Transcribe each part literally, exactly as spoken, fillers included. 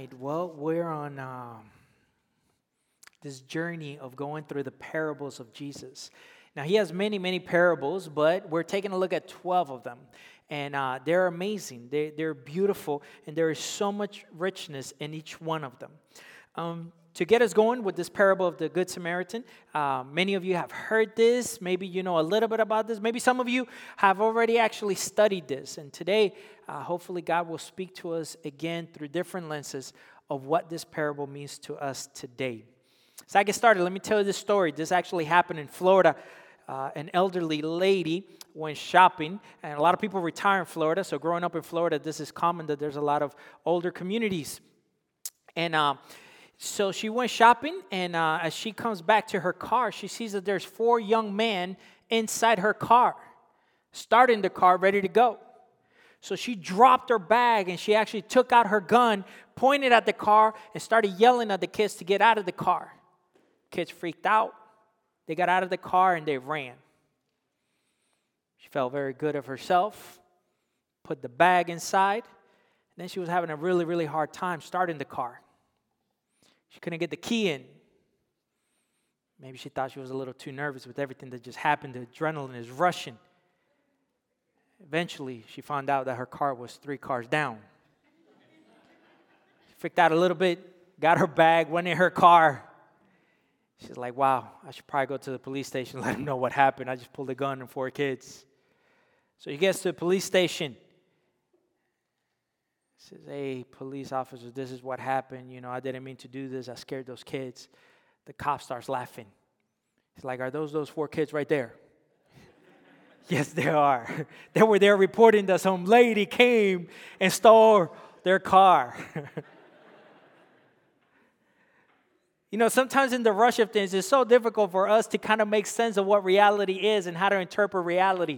right. Well, we're on um, this journey of going through the parables of Jesus. Now, he has many, many parables, but we're taking a look at twelve of them. And uh, they're amazing. They, they're beautiful, and there is so much richness in each one of them. Um, to get us going with this parable of the Good Samaritan, uh, many of you have heard this. Maybe you know a little bit about this. Maybe some of you have already actually studied this. And today, uh, hopefully God will speak to us again through different lenses of what this parable means to us today. So I get started. Let me tell you this story. This actually happened in Florida. Uh, an elderly lady went shopping, and a lot of people retire in Florida. So growing up in Florida, this is common that there's a lot of older communities. And uh, so she went shopping, and uh, as she comes back to her car, she sees that there's four young men inside her car, starting the car, ready to go. So she dropped her bag, and she actually took out her gun, pointed at the car, and started yelling at the kids to get out of the car. Kids freaked out. They got out of the car, and they ran. She felt very good of herself, put the bag inside, and then she was having a really, really hard time starting the car. She couldn't get the key in. Maybe she thought she was a little too nervous with everything that just happened. The adrenaline is rushing. Eventually, she found out that her car was three cars down. She freaked out a little bit, got her bag, went in her car. She's like, wow, I should probably go to the police station and let them know what happened. I just pulled a gun on four kids. So he gets to the police station. He says, hey, police officer, this is what happened. You know, I didn't mean to do this. I scared those kids. The cop starts laughing. He's like, are those those four kids right there? Yes, they are. They were there reporting that some lady came and stole their car. You know, sometimes in the rush of things, it's so difficult for us to kind of make sense of what reality is and how to interpret reality.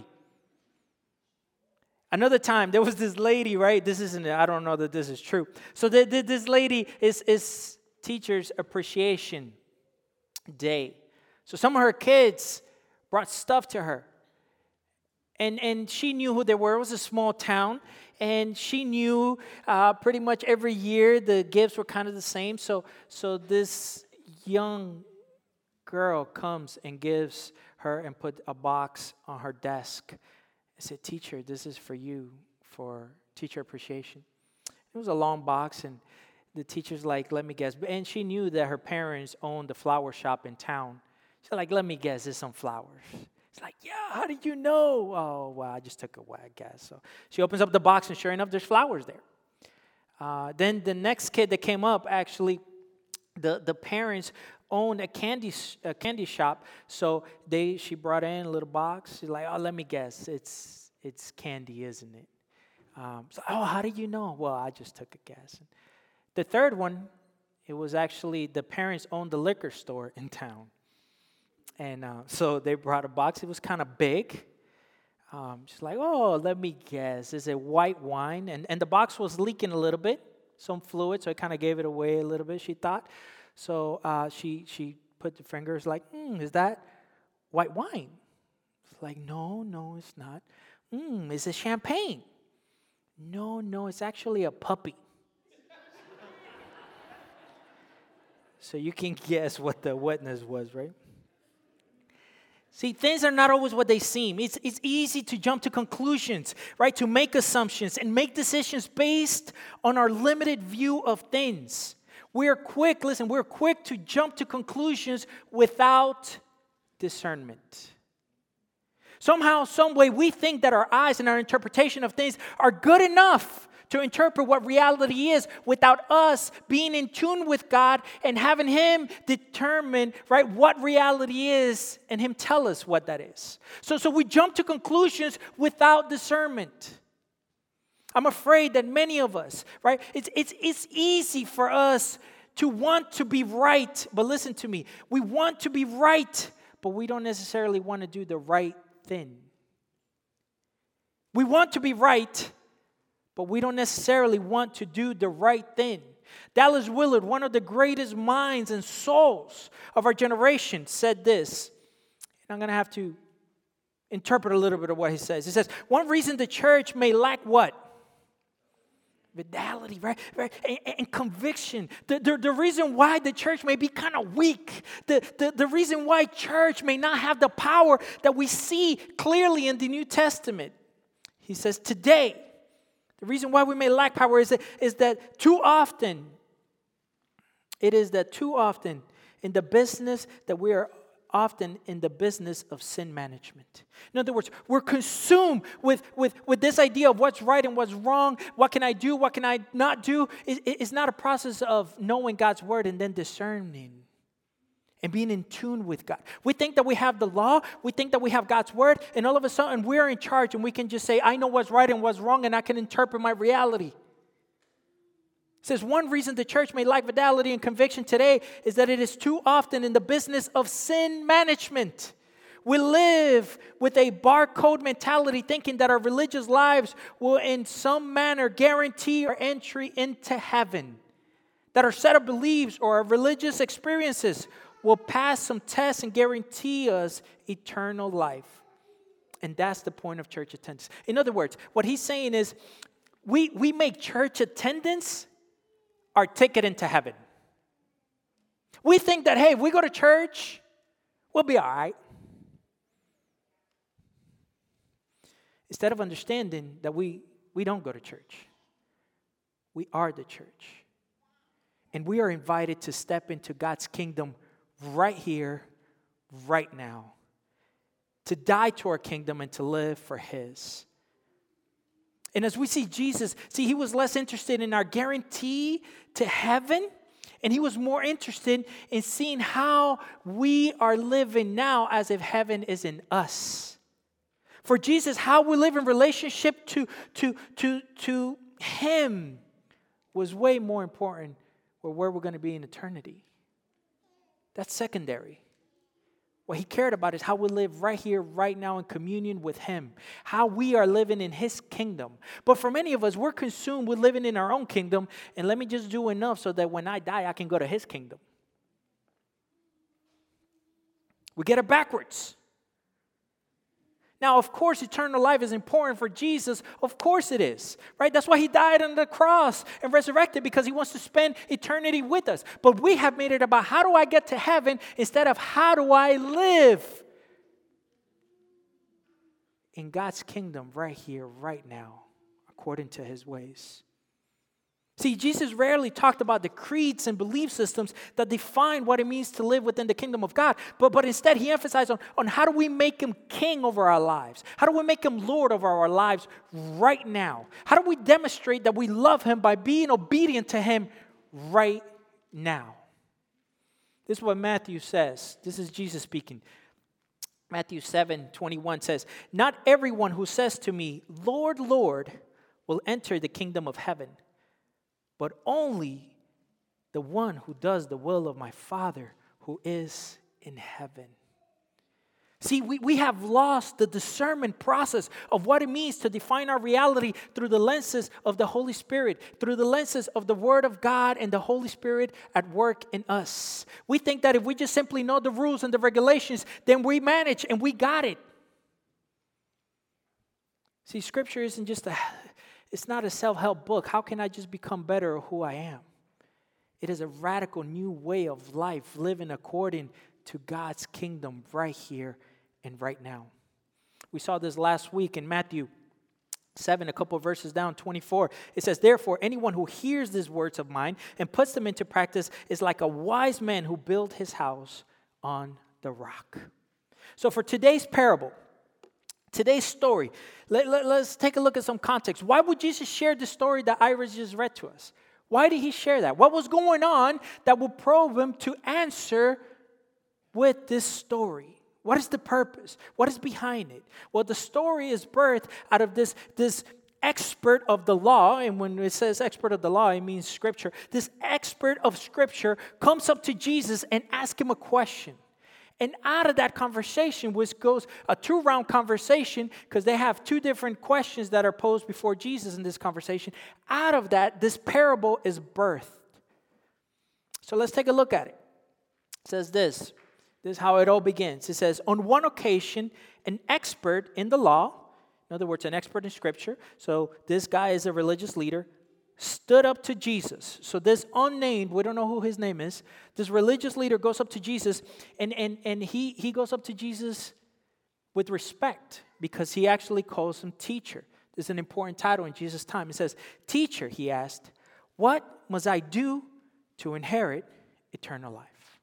Another time, there was this lady, right? This isn't, I don't know that this is true. So the, the, this lady is, is Teacher's Appreciation Day. So some of her kids brought stuff to her. And, and she knew who they were. It was a small town. And she knew uh, pretty much every year the gifts were kind of the same. So, so this young girl comes and gives her and put a box on her desk. I said, teacher, this is for you for teacher appreciation. It was a long box, and the teacher's like, let me guess. And she knew that her parents owned the flower shop in town. She's like, let me guess, there's some flowers. It's like, yeah, how did you know? Oh, well, I just took a whack guess. So she opens up the box, and sure enough, there's flowers there. Uh, then the next kid that came up, actually, the, the parents owned a candy a candy shop. So they she brought in a little box. She's like, oh, let me guess. It's it's candy, isn't it? Um, so, oh, how did you know? Well, I just took a guess. The third one, it was actually the parents owned the liquor store in town. And uh, so they brought a box. It was kind of big. Um, she's like, oh, let me guess. It's a white wine. And, and the box was leaking a little bit, some fluid, so it kind of gave it away a little bit, she thought. So uh, she she put the fingers like, hmm, is that white wine? It's like, no, no, it's not. Hmm, is it champagne? No, no, it's actually a puppy. So you can guess what the wetness was, right? See, things are not always what they seem. It's, it's easy to jump to conclusions, right? To make assumptions and make decisions based on our limited view of things. We're quick, listen, we're quick to jump to conclusions without discernment. Somehow, some way, we think that our eyes and our interpretation of things are good enough to interpret what reality is without us being in tune with God and having Him determine, right, what reality is and Him tell us what that is. So, so we jump to conclusions without discernment. I'm afraid that many of us, right, it's, it's, it's easy for us to want to be right, but listen to me, we want to be right, but we don't necessarily want to do the right thing. We want to be right, but we don't necessarily want to do the right thing. Dallas Willard, one of the greatest minds and souls of our generation, said this. And I'm going to have to interpret a little bit of what he says. He says, one reason the church may lack what? Vitality, right? right? And, and conviction. The, the, the reason why the church may be kind of weak, the, the, the reason why church may not have the power that we see clearly in the New Testament. He says today, the reason why we may lack power is that, is that too often, it is that too often in the business that we are often in the business of sin management. In other words, we're consumed with, with, with this idea of what's right and what's wrong. What can I do? What can I not do? It, it's not a process of knowing God's word and then discerning and being in tune with God. We think that we have the law. We think that we have God's word. And all of a sudden, we're in charge and we can just say, I know what's right and what's wrong, and I can interpret my reality. It says one reason the church may lack vitality and conviction today is that it is too often in the business of sin management. We live with a barcode mentality, thinking that our religious lives will in some manner guarantee our entry into heaven. That our set of beliefs or our religious experiences will pass some tests and guarantee us eternal life. And that's the point of church attendance. In other words, what he's saying is we, we make church attendance our ticket into heaven. We think that, hey, if we go to church, we'll be all right. Instead of understanding that we, we don't go to church. We are the church. And we are invited to step into God's kingdom right here, right now. To die to our kingdom and to live for His. And as we see Jesus, see, He was less interested in our guarantee to heaven, and He was more interested in seeing how we are living now as if heaven is in us. For Jesus, how we live in relationship to, to, to, to Him was way more important for where we're going to be in eternity. That's secondary. What He cared about is how we live right here, right now in communion with Him. How we are living in His kingdom. But for many of us, we're consumed with living in our own kingdom. And let me just do enough so that when I die, I can go to His kingdom. We get it backwards. Now, of course, eternal life is important for Jesus. Of course it is, right? That's why He died on the cross and resurrected, because He wants to spend eternity with us. But we have made it about how do I get to heaven instead of how do I live in God's kingdom right here, right now, according to His ways. See, Jesus rarely talked about the creeds and belief systems that define what it means to live within the kingdom of God. But, but instead, He emphasized on, on how do we make Him king over our lives? How do we make Him Lord over our lives right now? How do we demonstrate that we love Him by being obedient to Him right now? This is what Matthew says. This is Jesus speaking. Matthew seven twenty-one says, "Not everyone who says to me, 'Lord, Lord,' will enter the kingdom of heaven, but only the one who does the will of my Father who is in heaven." See, we, we have lost the discernment process of what it means to define our reality through the lenses of the Holy Spirit, through the lenses of the Word of God and the Holy Spirit at work in us. We think that if we just simply know the rules and the regulations, then we manage and we got it. See, Scripture isn't just a... It's not a self-help book. How can I just become better at who I am? It is a radical new way of life, living according to God's kingdom right here and right now. We saw this last week in Matthew seven, a couple of verses down, twenty-four. It says, "Therefore, anyone who hears these words of mine and puts them into practice is like a wise man who built his house on the rock." So for today's parable, today's story, let, let, let's take a look at some context. Why would Jesus share the story that Iris just read to us? Why did He share that? What was going on that would probe Him to answer with this story? What is the purpose? What is behind it? Well, the story is birthed out of this, this expert of the law, and when it says expert of the law, it means Scripture. This expert of Scripture comes up to Jesus and asks Him a question. And out of that conversation, which goes a two-round conversation, because they have two different questions that are posed before Jesus in this conversation, out of that, this parable is birthed. So let's take a look at it. It says this. This is how it all begins. It says, on one occasion, an expert in the law, in other words, an expert in Scripture, so this guy is a religious leader, stood up to Jesus. So this unnamed, we don't know who his name is, this religious leader goes up to Jesus, and, and, and he, he goes up to Jesus with respect because he actually calls him teacher. This is an important title in Jesus' time. It says, "Teacher," he asked, "what must I do to inherit eternal life?"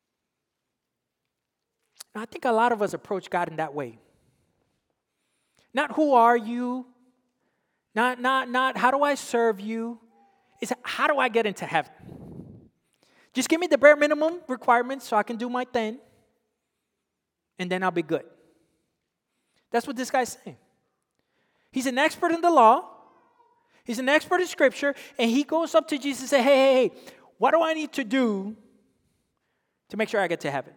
Now, I think a lot of us approach God in that way. Not who are you, not, not, not how do I serve you, it's how do I get into heaven? Just give me the bare minimum requirements so I can do my thing, and then I'll be good. That's what this guy's saying. He's an expert in the law. He's an expert in Scripture. And he goes up to Jesus and says, hey, hey, hey, what do I need to do to make sure I get to heaven?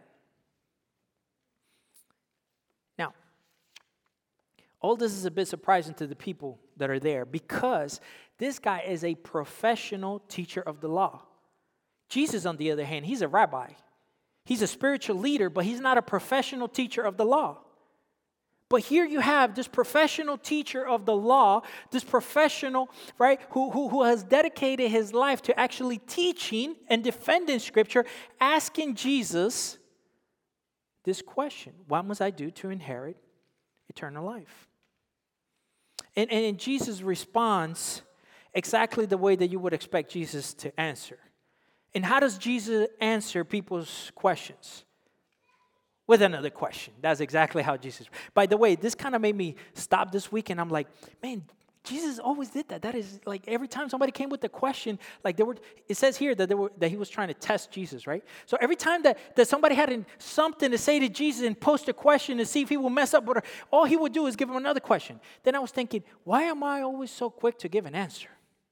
Now, all this is a bit surprising to the people that are there because this guy is a professional teacher of the law. Jesus, on the other hand, he's a rabbi. He's a spiritual leader, but he's not a professional teacher of the law. But here you have this professional teacher of the law, this professional, right, who, who, who has dedicated his life to actually teaching and defending Scripture, asking Jesus this question: what must I do to inherit eternal life? And, and, and Jesus responds exactly the way that you would expect Jesus to answer. And how does Jesus answer people's questions? With another question. That's exactly how Jesus. By the way, this kind of made me stop this week, and I'm like, man, Jesus always did that. That is like every time somebody came with a question, like there were. It says here that there were that he was trying to test Jesus, right? So every time that, that somebody had an, something to say to Jesus and post a question to see if he will mess up, or all he would do is give him another question. Then I was thinking, why am I always so quick to give an answer?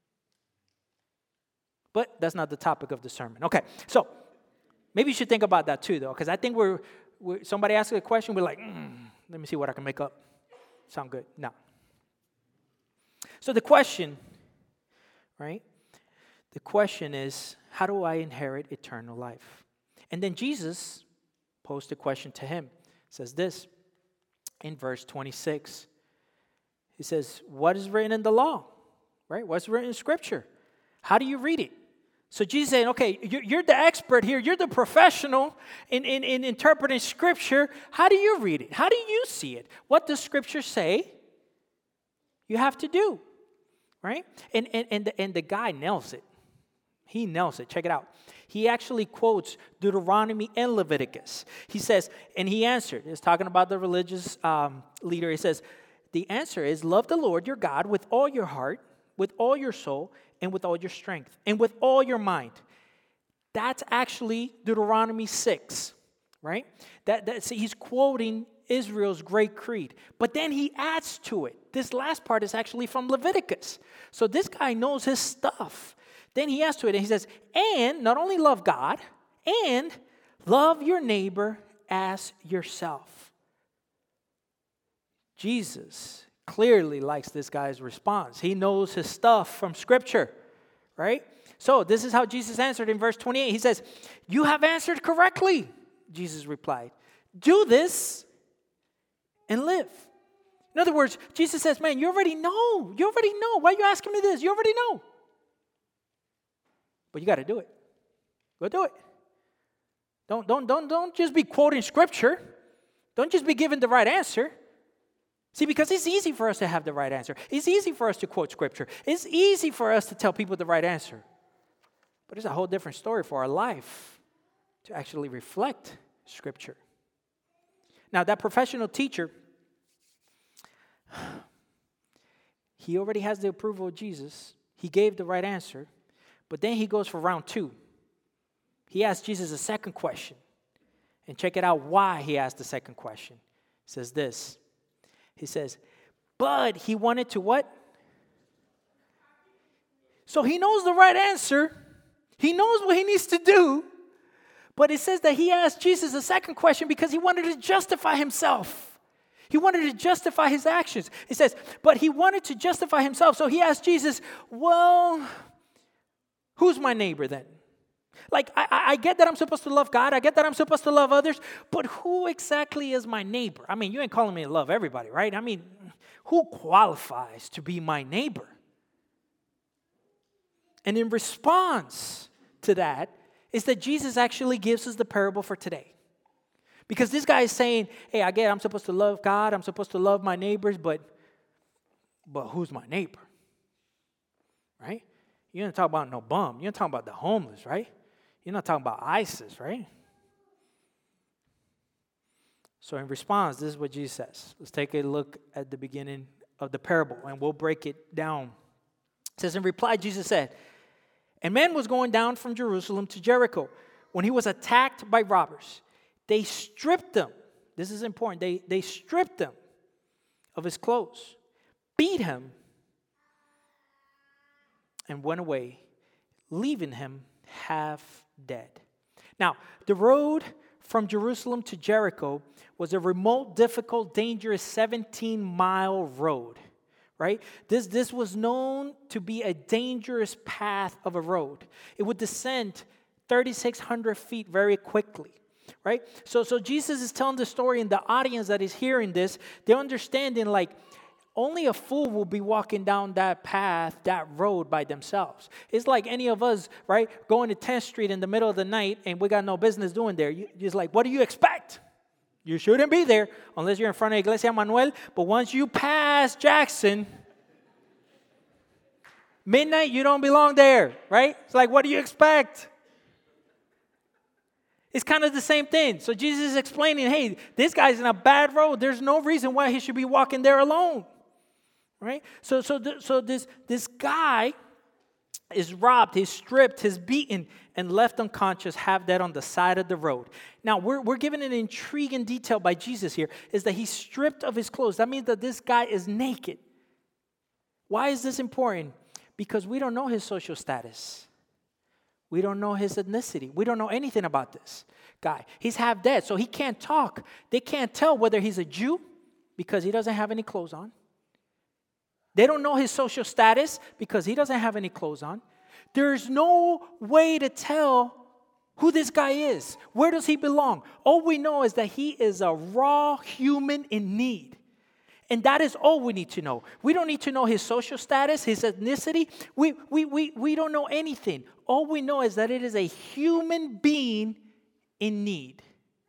But that's not the topic of the sermon. Okay, so maybe you should think about that too, though, because I think we're. We're, somebody asks a question, we're like, mm, let me see what I can make up. Sound good? No. So the question, right? The question is, how do I inherit eternal life? And then Jesus posed a question to him. It says this in verse twenty-six. He says, what is written in the law? Right? What's written in Scripture? How do you read it? So Jesus saying, okay, you're, you're the expert here. You're the professional in, in, in interpreting Scripture. How do you read it? How do you see it? What does Scripture say you have to do? Right? And, and, and, the, and the guy nails it. He nails it. Check it out. He actually quotes Deuteronomy and Leviticus. He says, and he answered. He's talking about the religious um, leader. He says, the answer is, love the Lord your God with all your heart, with all your soul, and with all your strength, and with all your mind. That's actually Deuteronomy six, right? That, that so he's quoting Israel's great creed. But then he adds to it. This last part is actually from Leviticus. So this guy knows his stuff. Then he adds to it, and he says, and not only love God, and love your neighbor as yourself. Jesus clearly likes this guy's response. He knows his stuff from Scripture, right? So this is how Jesus answered in verse twenty-eight. He says, you have answered correctly, Jesus replied. Do this and live. In other words, Jesus says, man, you already know. You already know. Why are you asking me this? You already know. But you got to do it. Go do it. Don't, don't, don't, don't just be quoting Scripture. Don't just be giving the right answer. See, because it's easy for us to have the right answer. It's easy for us to quote Scripture. It's easy for us to tell people the right answer. But it's a whole different story for our life to actually reflect Scripture. Now, that professional teacher, he already has the approval of Jesus. He gave the right answer. But then he goes for round two. He asks Jesus a second question. And check it out why he asked the second question. He says this. He says, but he wanted to what? So he knows the right answer. He knows what he needs to do. But it says that he asked Jesus a second question because he wanted to justify himself. He wanted to justify his actions. It says, but he wanted to justify himself. So he asked Jesus, well, who's my neighbor then? Like, I, I get that I'm supposed to love God. I get that I'm supposed to love others. But who exactly is my neighbor? I mean, you ain't calling me to love everybody, right? I mean, who qualifies to be my neighbor? And in response to that is that Jesus actually gives us the parable for today. Because this guy is saying, hey, I get it, I'm supposed to love God, I'm supposed to love my neighbors, but, but who's my neighbor? Right? You're not talking about no bum. You're not talking about the homeless, right? You're not talking about ISIS, right? So in response, this is what Jesus says. Let's take a look at the beginning of the parable, and we'll break it down. It says, in reply, Jesus said, a man was going down from Jerusalem to Jericho when he was attacked by robbers. They stripped him. This is important. They, they stripped him of his clothes, beat him, and went away, leaving him half dead. Now, the road from Jerusalem to Jericho was a remote, difficult, dangerous seventeen-mile road, right? This, this was known to be a dangerous path of a road. It would descend thirty-six hundred feet very quickly. Right? So, so Jesus is telling the story, and the audience that is hearing this, they're understanding like only a fool will be walking down that path, that road by themselves. It's like any of us, right, going to tenth Street in the middle of the night, and we got no business doing there. You, just like, what do you expect? You shouldn't be there unless you're in front of Iglesia Manuel. But once you pass Jackson, midnight, you don't belong there, right? It's like, what do you expect? It's kind of the same thing. So Jesus is explaining, hey, this guy's in a bad road. There's no reason why he should be walking there alone, right? So, so, th- so this, this guy is robbed, he's stripped, he's beaten, and left unconscious, half dead on the side of the road. Now, we're, we're given an intriguing detail by Jesus here, is that he's stripped of his clothes. That means that this guy is naked. Why is this important? Because we don't know his social status. We don't know his ethnicity. We don't know anything about this guy. He's half dead, so he can't talk. They can't tell whether he's a Jew because he doesn't have any clothes on. They don't know his social status because he doesn't have any clothes on. There's no way to tell who this guy is. Where does he belong? All we know is that he is a raw human in need. And that is all we need to know. We don't need to know his social status, his ethnicity. We, we, we, we don't know anything. All we know is that it is a human being in need.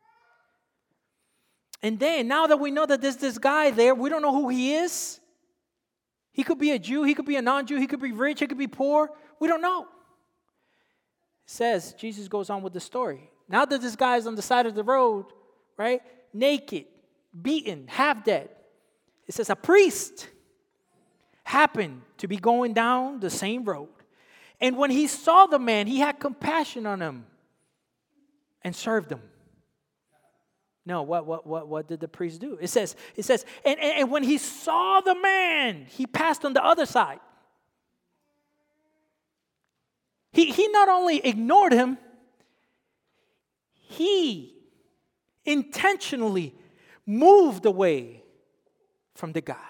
And then, now that we know that there's this guy there, we don't know who he is. He could be a Jew, he could be a non-Jew, he could be rich, he could be poor. We don't know. It says, Jesus goes on with the story. Now that this guy is on the side of the road, right, naked, beaten, half dead, it says a priest happened to be going down the same road. And when he saw the man, he had compassion on him and served him. No, what what what what did the priest do? It says, it says, and, and, and when he saw the man, he passed on the other side. He, he not only ignored him, he intentionally moved away from the guy.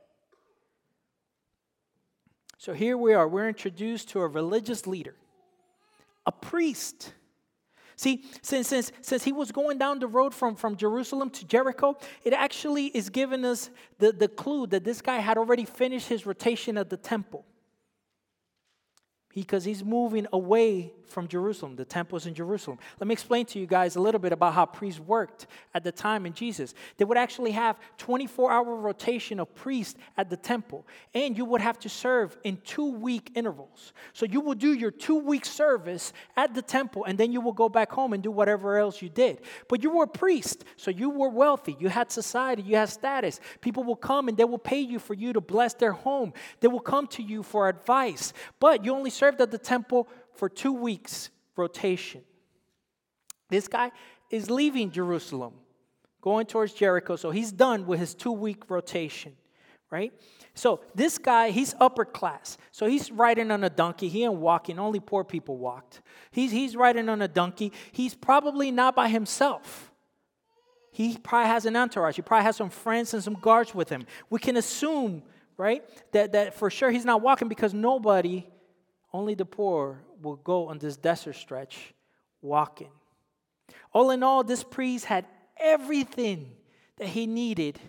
So here we are. We're introduced to a religious leader, a priest. See, since, since, since he was going down the road from, from Jerusalem to Jericho, it actually is giving us the, the clue that this guy had already finished his rotation at the temple. Because he's moving away from Jerusalem. The temple's in Jerusalem. Let me explain to you guys a little bit about how priests worked at the time in Jesus. They would actually have twenty-four hour rotation of priests at the temple. And you would have to serve in two-week intervals. So you will do your two-week service at the temple, and then you will go back home and do whatever else you did. But you were a priest, so you were wealthy. You had society. You had status. People will come, and they will pay you for you to bless their home. They will come to you for advice. But you only serve at the temple for two weeks rotation. This guy is leaving Jerusalem, going towards Jericho, so he's done with his two-week rotation, right? So this guy, he's upper class. So he's riding on a donkey. He ain't walking. Only poor people walked. He's, he's riding on a donkey. He's probably not by himself. He probably has an entourage. He probably has some friends and some guards with him. We can assume, right, that, that for sure he's not walking because nobody, only the poor, will go on this desert stretch walking. All in all, this priest had everything that he needed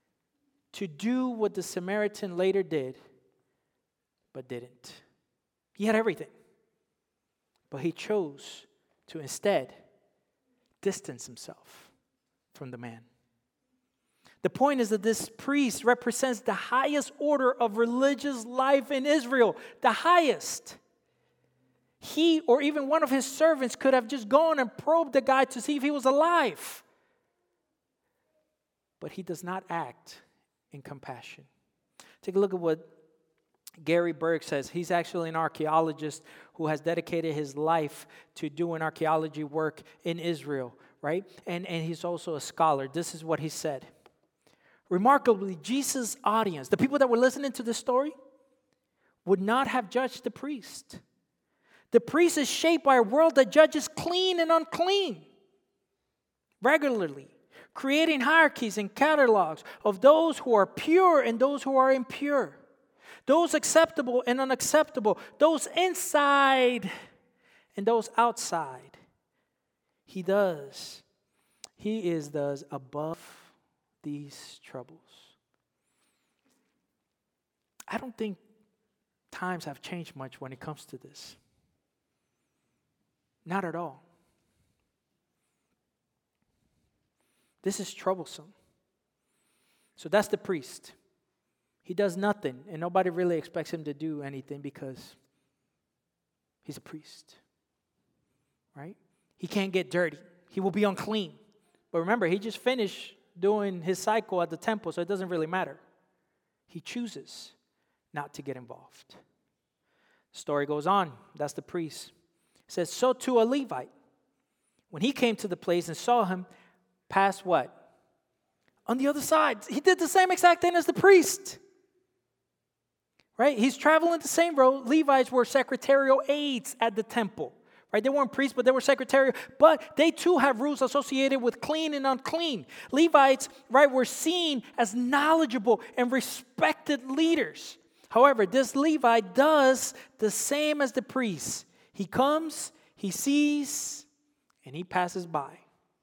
to do what the Samaritan later did, but didn't. He had everything. But he chose to instead distance himself from the man. The point is that this priest represents the highest order of religious life in Israel. The highest. He or even one of his servants could have just gone and probed the guy to see if he was alive. But he does not act in compassion. Take a look at what Gary Berg says. He's actually an archaeologist who has dedicated his life to doing archaeology work in Israel, right? And, and he's also a scholar. This is what he said. Remarkably, Jesus' audience, the people that were listening to this story, would not have judged the priest. The priest is shaped by a world that judges clean and unclean regularly, creating hierarchies and catalogs of those who are pure and those who are impure, those acceptable and unacceptable, those inside and those outside. He does. He is thus above these troubles. I don't think times have changed much when it comes to this. Not at all. This is troublesome. So that's the priest. He does nothing, and nobody really expects him to do anything because he's a priest, right? He can't get dirty. He will be unclean. But remember, he just finished doing his cycle at the temple, so it doesn't really matter. He chooses not to get involved. The story goes on. That's the priest. It says, so too a Levite, when he came to the place and saw him, passed what? On the other side. He did the same exact thing as the priest. Right? He's traveling the same road. Levites were secretarial aides at the temple. Right? They weren't priests, but they were secretarial. But they too have rules associated with clean and unclean. Levites, right, were seen as knowledgeable and respected leaders. However, this Levite does the same as the priest. He comes, he sees, and he passes by.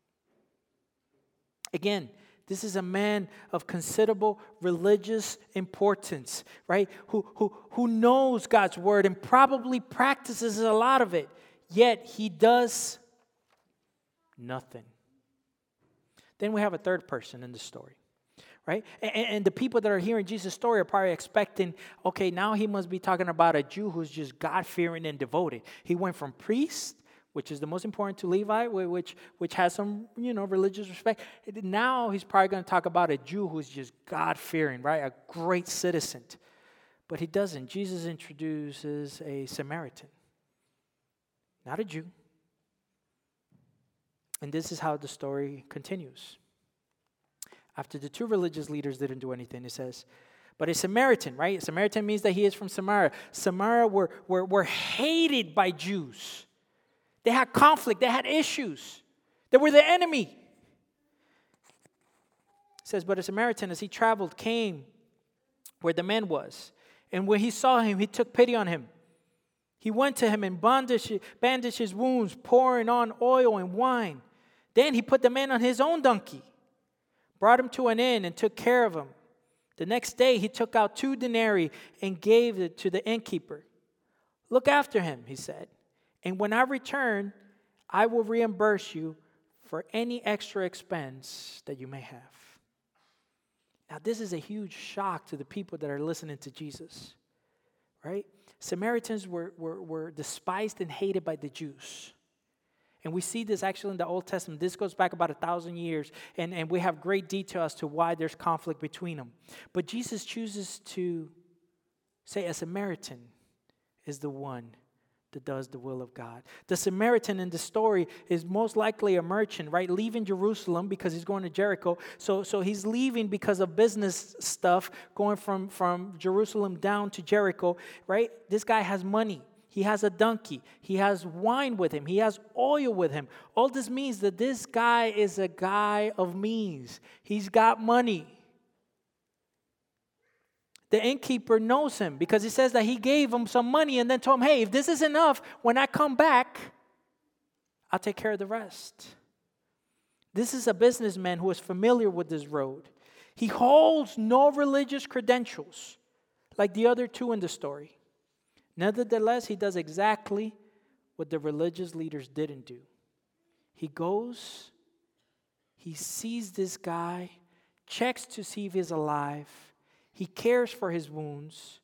Again, this is a man of considerable religious importance, right? Who, who, who knows God's word and probably practices a lot of it. Yet he does nothing. Then we have a third person in the story, right? And, and the people that are hearing Jesus' story are probably expecting, okay, now he must be talking about a Jew who's just God-fearing and devoted. He went from priest, which is the most important, to Levi, which which has some, you know, religious respect. Now he's probably going to talk about a Jew who's just God-fearing, right? A great citizen. But he doesn't. Jesus introduces a Samaritan, not a Jew. And this is how the story continues. After the two religious leaders didn't do anything, it says, but a Samaritan, right? A Samaritan means that he is from Samaria. Samaria were, were, were hated by Jews. They had conflict. They had issues. They were the enemy. It says, but a Samaritan, as he traveled, came where the man was. And when he saw him, he took pity on him. He went to him and bandaged, bandaged his wounds, pouring on oil and wine. Then he put the man on his own donkey, brought him to an inn, and took care of him. The next day, he took out two denarii and gave it to the innkeeper. Look after him, he said. And when I return, I will reimburse you for any extra expense that you may have. Now, this is a huge shock to the people that are listening to Jesus, right? Samaritans were, were, were despised and hated by the Jews. And we see this actually in the Old Testament. This goes back about a thousand years, and, and we have great detail as to why there's conflict between them. But Jesus chooses to say a Samaritan is the one that does the will of God. The Samaritan in the story is most likely a merchant, right? Leaving Jerusalem because he's going to Jericho. So, so he's leaving because of business stuff, going from, from Jerusalem down to Jericho, right? This guy has money. He has a donkey. He has wine with him. He has oil with him. All this means that this guy is a guy of means. He's got money. The innkeeper knows him because he says that he gave him some money and then told him, hey, if this is enough, when I come back, I'll take care of the rest. This is a businessman who is familiar with this road. He holds no religious credentials like the other two in the story. Nevertheless, he does exactly what the religious leaders didn't do. He goes, he sees this guy, checks to see if he's alive. He cares for his wounds,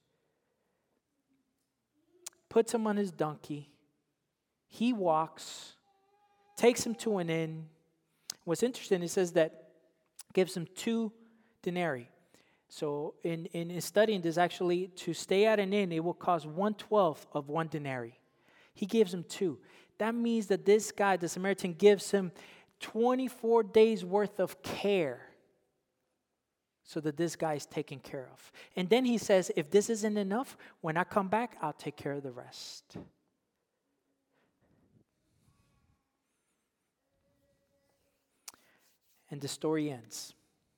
puts him on his donkey. He walks, takes him to an inn. What's interesting, it says that gives him two denarii. So in, in studying this, actually, to stay at an inn, it will cost one-twelfth of one denarii. He gives him two. That means that this guy, the Samaritan, gives him twenty-four days worth of care so that this guy is taken care of. And then he says, if this isn't enough, when I come back, I'll take care of the rest. And the story ends.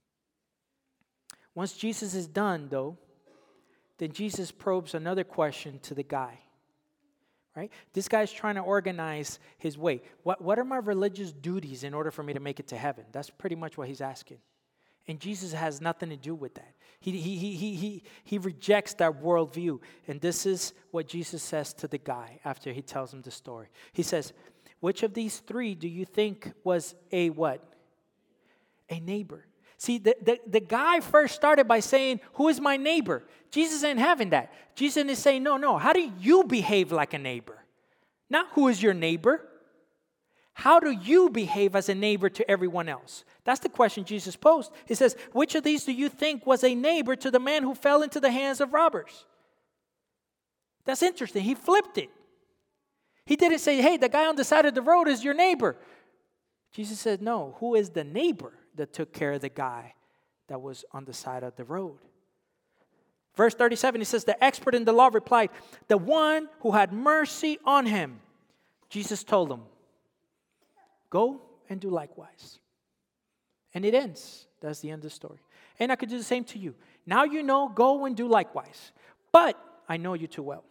Once Jesus is done, though, then Jesus probes another question to the guy. Right? This guy's trying to organize his way. What, what are my religious duties in order for me to make it to heaven? That's pretty much what he's asking. And Jesus has nothing to do with that. He, he, he, he, he, he rejects that worldview. And this is what Jesus says to the guy after he tells him the story. He says, which of these three do you think was a what? A neighbor. See, the, the, the guy first started by saying, who is my neighbor? Jesus ain't having that. Jesus is saying, no, no. How do you behave like a neighbor? Not who is your neighbor. How do you behave as a neighbor to everyone else? That's the question Jesus posed. He says, which of these do you think was a neighbor to the man who fell into the hands of robbers? That's interesting. He flipped it. He didn't say, hey, the guy on the side of the road is your neighbor. Jesus said, no, who is the neighbor that took care of the guy that was on the side of the road? Verse thirty-seven, he says, the expert in the law replied, the one who had mercy on him. Jesus told him, go and do likewise. And it ends. That's the end of the story. And I could do the same to you. Now you know, go and do likewise. But I know you too well.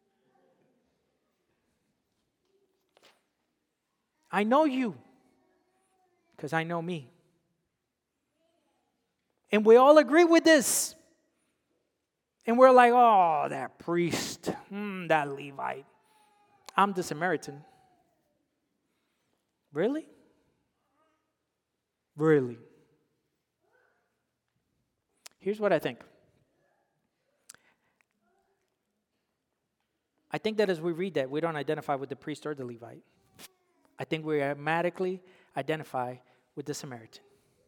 I know you because I know me. And we all agree with this. And we're like, oh, that priest, mm, that Levite. I'm the Samaritan. Really? Really? Here's what I think. I think that as we read that, we don't identify with the priest or the Levite. I think we automatically identify with the Samaritan.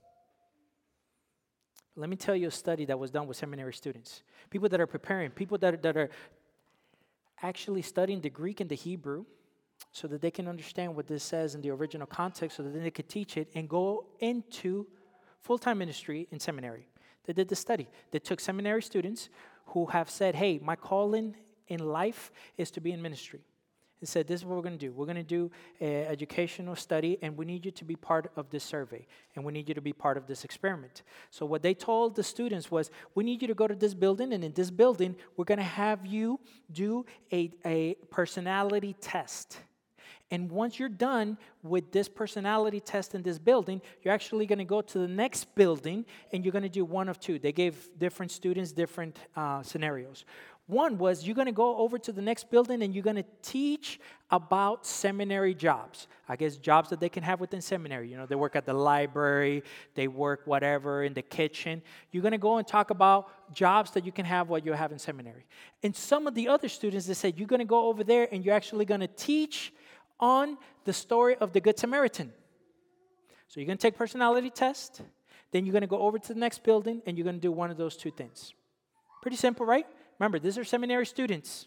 Let me tell you a study that was done with seminary students. People that are preparing, people that are, that are actually studying the Greek and the Hebrew so that they can understand what this says in the original context so that then they could teach it and go into full-time ministry in seminary. They did the study. They took seminary students who have said, hey, my calling in life is to be in ministry. He said, this is what we're going to do. We're going to do an educational study, and we need you to be part of this survey, and we need you to be part of this experiment. So what they told the students was, we need you to go to this building, and in this building, we're going to have you do a, a personality test. And once you're done with this personality test in this building, you're actually going to go to the next building, and you're going to do one of two. They gave different students different uh, scenarios. One was you're going to go over to the next building and you're going to teach about seminary jobs. I guess jobs that they can have within seminary. You know, they work at the library, they work whatever in the kitchen. You're going to go and talk about jobs that you can have while you have in seminary. And some of the other students, they said, you're going to go over there and you're actually going to teach on the story of the Good Samaritan. So you're going to take personality test, then you're going to go over to the next building and you're going to do one of those two things. Pretty simple, right? Remember, these are seminary students.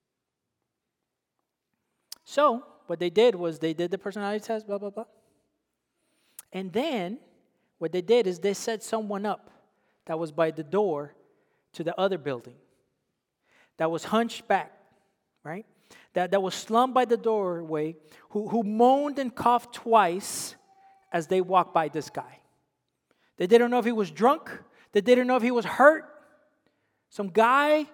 So, what they did was they did the personality test, blah, blah, blah. And then, what they did is they set someone up that was by the door to the other building. That was hunched back, right? That, that was slumped by the doorway, who, who moaned and coughed twice as they walked by this guy. They didn't know if he was drunk. They didn't know if he was hurt. Some guy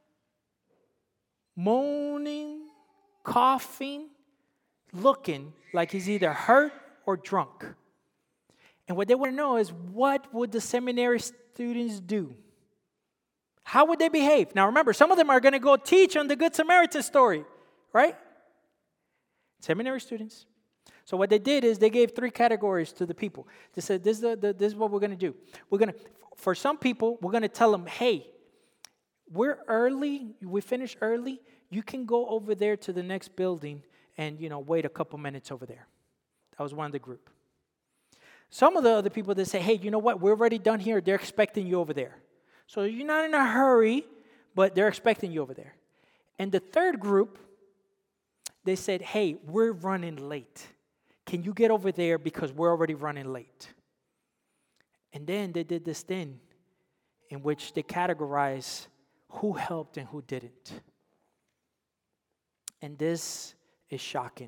moaning, coughing, looking like he's either hurt or drunk. And what they want to know is, what would the seminary students do? How would they behave? Now remember, some of them are going to go teach on the Good Samaritan story, right? Seminary students. So what they did is they gave three categories to the people. They said, this is, the, the, this is what we're going to do. We're going to, for some people, we're going to tell them, hey, we're early, we finish early, you can go over there to the next building and, you know, wait a couple minutes over there. That was one of the group. Some of the other people, they say, hey, you know what, we're already done here, they're expecting you over there. So you're not in a hurry, but they're expecting you over there. And the third group, they said, hey, we're running late. Can you get over there because we're already running late? And then they did this thing in which they categorize who helped and who didn't. And this is shocking.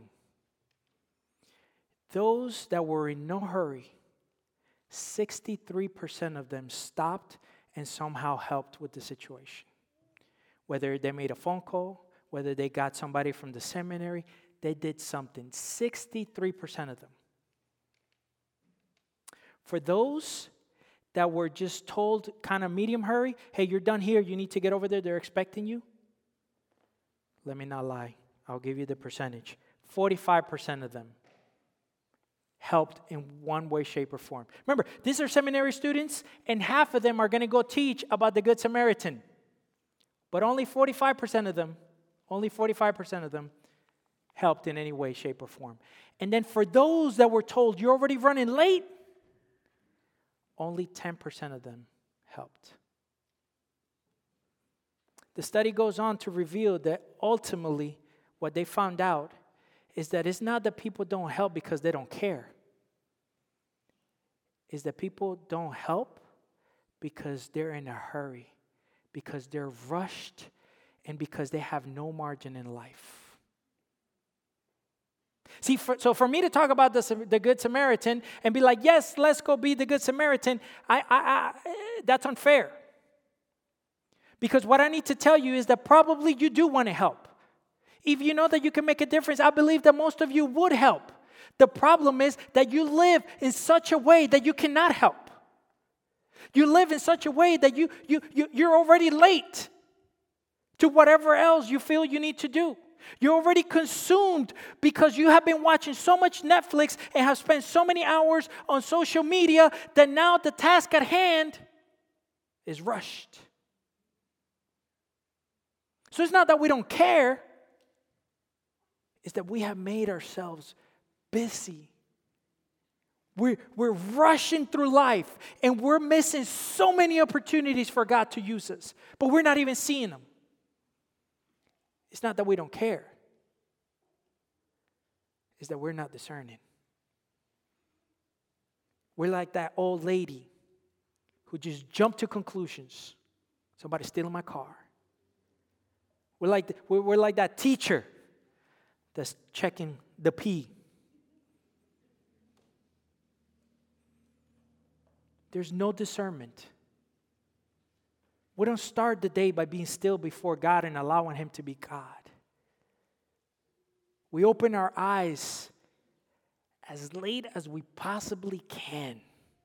Those that were in no hurry, sixty-three percent of them stopped and somehow helped with the situation. Whether they made a phone call, whether they got somebody from the seminary, they did something. sixty-three percent of them. For those that were just told kind of medium hurry, hey, you're done here, you need to get over there, they're expecting you. Let me not lie. I'll give you the percentage. forty-five percent of them helped in one way, shape, or form. Remember, these are seminary students, and half of them are going to go teach about the Good Samaritan. But only forty-five percent of them, only forty-five percent of them helped in any way, shape, or form. And then for those that were told, you're already running late, only ten percent of them helped. The study goes on to reveal that ultimately what they found out is that it's not that people don't help because they don't care. It's that people don't help because they're in a hurry, because they're rushed, and because they have no margin in life. See, for, so for me to talk about the, the Good Samaritan and be like, yes, let's go be the Good Samaritan, I, I, I, that's unfair. Because what I need to tell you is that probably you do want to help. If you know that you can make a difference, I believe that most of you would help. The problem is that you live in such a way that you cannot help. You live in such a way that you, you, you, you're already late to whatever else you feel you need to do. You're already consumed because you have been watching so much Netflix and have spent so many hours on social media that now the task at hand is rushed. So it's not that we don't care. It's that we have made ourselves busy. We're, we're rushing through life and we're missing so many opportunities for God to use us, but we're not even seeing them. It's not that we don't care. It's that we're not discerning. We're like that old lady who just jumped to conclusions. Somebody's stealing my car. We're like, the, we're, we're like that teacher that's checking the P. There's no discernment. We don't start the day by being still before God and allowing Him to be God. We open our eyes as late as we possibly can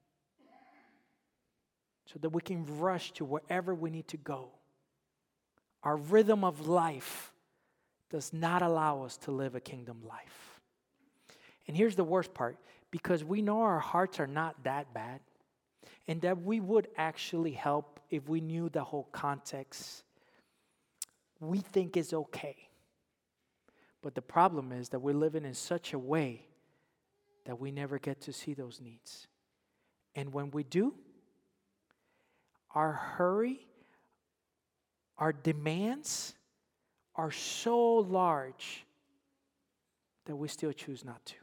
so that we can rush to wherever we need to go. Our rhythm of life does not allow us to live a kingdom life. And here's the worst part. Because we know our hearts are not that bad, and that we would actually help if we knew the whole context, we think it's okay. But the problem is that we're living in such a way that we never get to see those needs. And when we do, our hurry, our demands are so large that we still choose not to.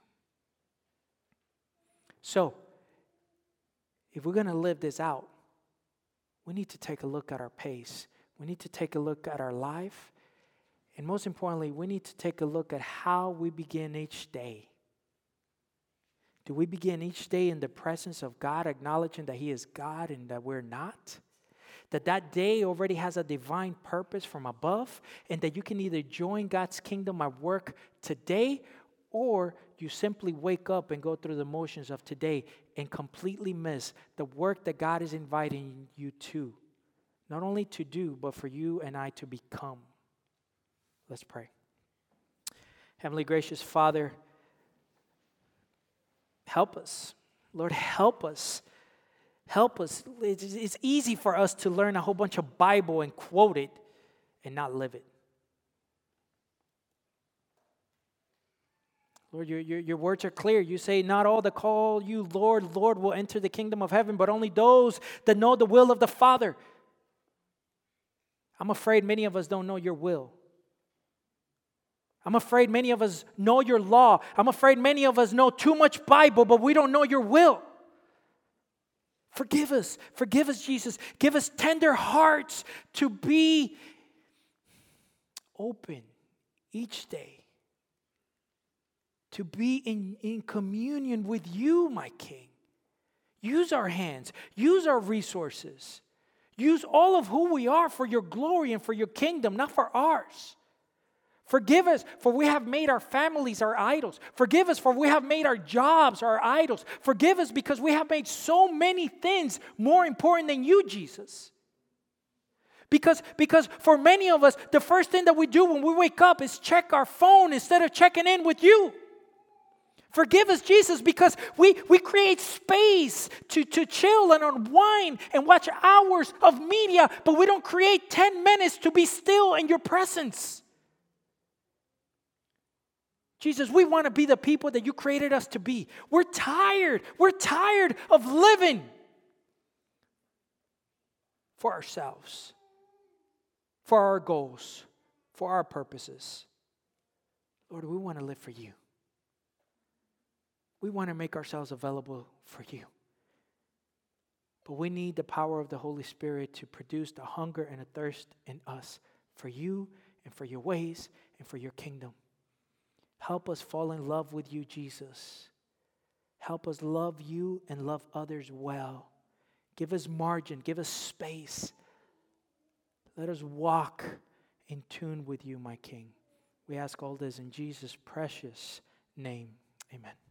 So, if we're going to live this out, we need to take a look at our pace. We need to take a look at our life. And most importantly, we need to take a look at how we begin each day. Do we begin each day in the presence of God, acknowledging that He is God and that we're not? That that day already has a divine purpose from above, and that you can either join God's kingdom at work today, or you simply wake up and go through the motions of today and completely miss the work that God is inviting you to not only to do, but for you and I to become. Let's pray. Heavenly gracious Father, help us. Lord, help us. Help us. It's easy for us to learn a whole bunch of Bible and quote it and not live it. Lord, your, your, your words are clear. You say, not all that call you Lord, Lord will enter the kingdom of heaven, but only those that know the will of the Father. I'm afraid many of us don't know your will. I'm afraid many of us know your law. I'm afraid many of us know too much Bible, but we don't know your will. Forgive us. Forgive us, Jesus. Give us tender hearts to be open each day. To be in, in communion with you, my King. Use our hands. Use our resources. Use all of who we are for your glory and for your kingdom, not for ours. Forgive us, for we have made our families our idols. Forgive us, for we have made our jobs our idols. Forgive us because we have made so many things more important than you, Jesus. Because, because for many of us, the first thing that we do when we wake up is check our phone instead of checking in with you. Forgive us, Jesus, because we, we create space to, to chill and unwind and watch hours of media, but we don't create ten minutes to be still in your presence. Jesus, we want to be the people that you created us to be. We're tired. We're tired of living for ourselves, for our goals, for our purposes. Lord, we want to live for you. We want to make ourselves available for you. But we need the power of the Holy Spirit to produce the hunger and a thirst in us for you and for your ways and for your kingdom. Help us fall in love with you, Jesus. Help us love you and love others well. Give us margin. Give us space. Let us walk in tune with you, my King. We ask all this in Jesus' precious name. Amen.